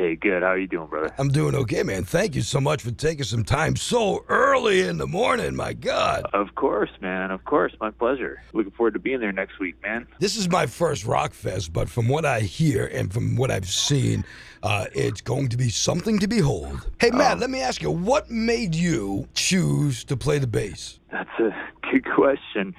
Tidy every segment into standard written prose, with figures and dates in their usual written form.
Hey, good. How you doing, brother? I'm doing okay, man. Thank you so much for taking some time so early in the morning. My God. Of course, man. Of course. My pleasure. Looking forward to being there next week, man. This is my first rock fest, but from what I hear and from what I've seen, it's going to be something to behold. Hey, Matt, let me ask you, what made you choose to play the bass? That's a good question.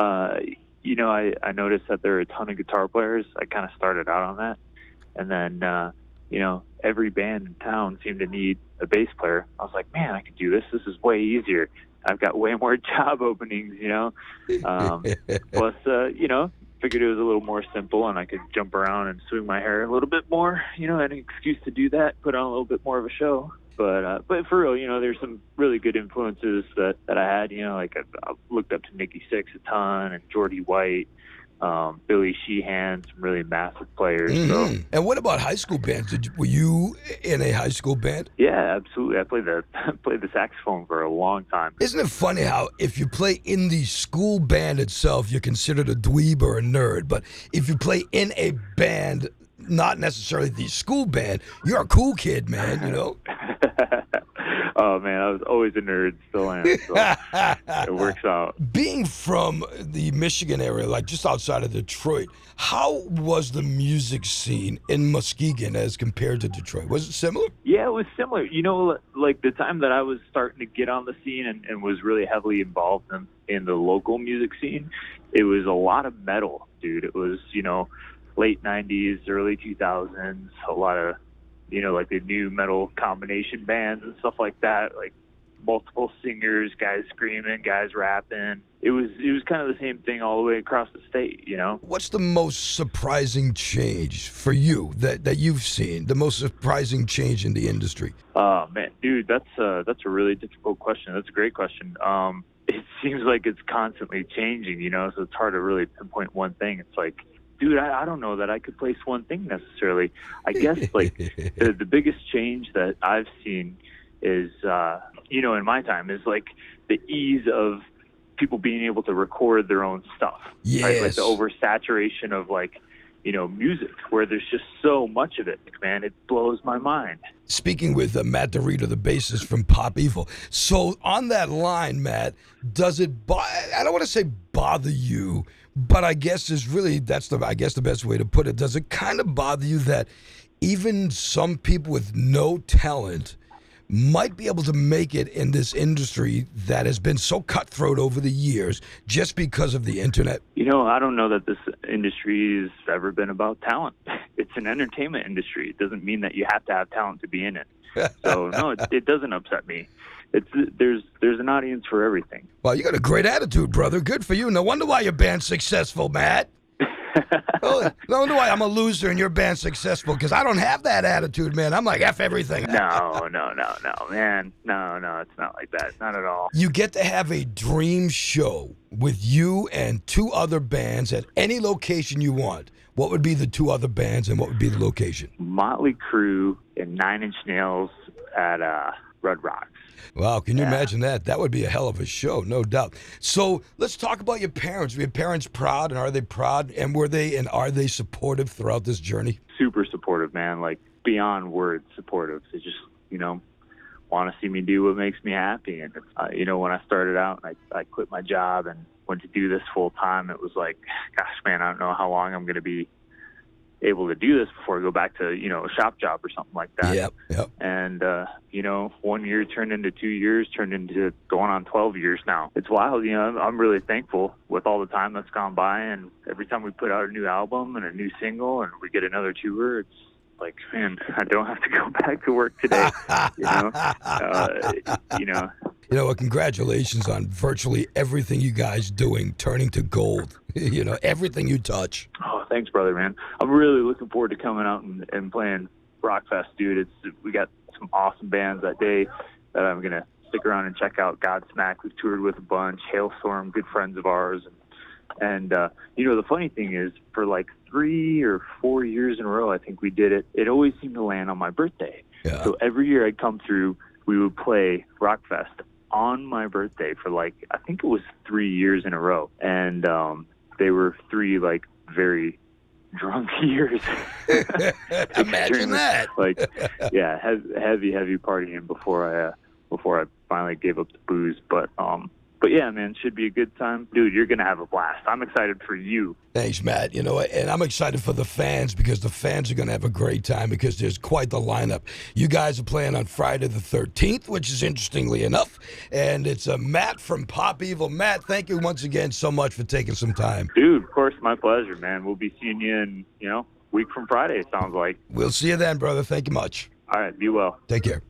I noticed that there are a ton of guitar players. I kind of started out on that. And then, every band in town seemed to need a bass player. I was like, man, I could do this. This is way easier. I've got way more job openings, Plus, figured it was a little more simple and I could jump around and swing my hair a little bit more, an excuse to do that, put on a little bit more of a show. But for real, there's some really good influences that I had, like I looked up to Nikki Sixx a ton and Geordie White, Billy Sheehan, some really massive players. Mm-hmm. So. And what about high school bands? Were you in a high school band? Yeah, absolutely. I played the saxophone for a long time. Isn't it funny how if you play in the school band itself, you're considered a dweeb or a nerd, but if you play in a band, not necessarily the school band, you're a cool kid, man, Oh, man, I was always a nerd, still am, so it works out. Being from the Michigan area, like just outside of Detroit, how was the music scene in Muskegon as compared to Detroit? Was it similar? Yeah, it was similar. Like the time that I was starting to get on the scene and was really heavily involved in the local music scene, it was a lot of metal, dude. It was, late 90s, early 2000s, a lot of, like the new metal combination bands and stuff like that, like multiple singers, guys screaming, guys rapping. It was kind of the same thing all the way across the state, What's the most surprising change for you that you've seen? The most surprising change in the industry? Oh man, dude, that's a really difficult question. That's a great question. It seems like it's constantly changing, so it's hard to really pinpoint one thing. It's like, dude, I don't know that I could place one thing necessarily. I guess like the biggest change that I've seen is, in my time is like the ease of people being able to record their own stuff. Yes. Right? Like the oversaturation of music where there's just so much of it, man. It blows my mind. Speaking with Matt DeRito, the bassist from Pop Evil. So on that line, Matt, does it, I don't want to say bother you, but I guess that's the best way to put it. Does it kind of bother you that even some people with no talent might be able to make it in this industry that has been so cutthroat over the years just because of the internet? I don't know that this industry has ever been about talent. It's an entertainment industry. It doesn't mean that you have to have talent to be in it. So no, it doesn't upset me. There's an audience for everything. Well, you got a great attitude, brother. Good for you. No wonder why your band's successful, Matt. No wonder why I'm a loser and your band's successful, because I don't have that attitude, man. I'm like, F everything. No, man. No, it's not like that. Not at all. You get to have a dream show with you and two other bands at any location you want. What would be the two other bands and what would be the location? Motley Crue and Nine Inch Nails at Red Rocks. Wow, can you imagine that? That would be a hell of a show, no doubt. So let's talk about your parents. Were your parents proud, and are they proud? And are they supportive throughout this journey? Super supportive, man. Like beyond words supportive. They just, want to see me do what makes me happy. And, when I started out and I quit my job and went to do this full time, it was like, gosh, man, I don't know how long I'm going to be able to do this before I go back to, a shop job or something like that. Yep. And, 1 year turned into 2 years, turned into going on 12 years now. It's wild. I'm really thankful with all the time that's gone by. And every time we put out a new album and a new single and we get another tour, it's like, man, I don't have to go back to work today. Well, congratulations on virtually everything you guys doing, turning to gold. Everything you touch. Oh, thanks, brother, man. I'm really looking forward to coming out and playing Rockfest, dude. We got some awesome bands that day that I'm going to stick around and check out. Godsmack, we've toured with a bunch. Hailstorm, good friends of ours. And the funny thing is, for like 3 or 4 years in a row, I think we did it. It always seemed to land on my birthday. Yeah. So every year I'd come through, we would play Rockfest on my birthday for I think it was 3 years in a row. And they were three very drunk years. Imagine that. Like, yeah, heavy partying before I finally gave up the booze. But yeah, man, should be a good time, dude. You're gonna have a blast. I'm excited for you. Thanks, Matt. You know, and I'm excited for the fans because the fans are going to have a great time because there's quite the lineup. You guys are playing on Friday the 13th, which is interestingly enough, and it's Matt from Pop Evil. Matt, thank you once again so much for taking some time. Dude, of course, my pleasure, man. We'll be seeing you in, week from Friday, it sounds like. We'll see you then, brother. Thank you much. All right, be well. Take care.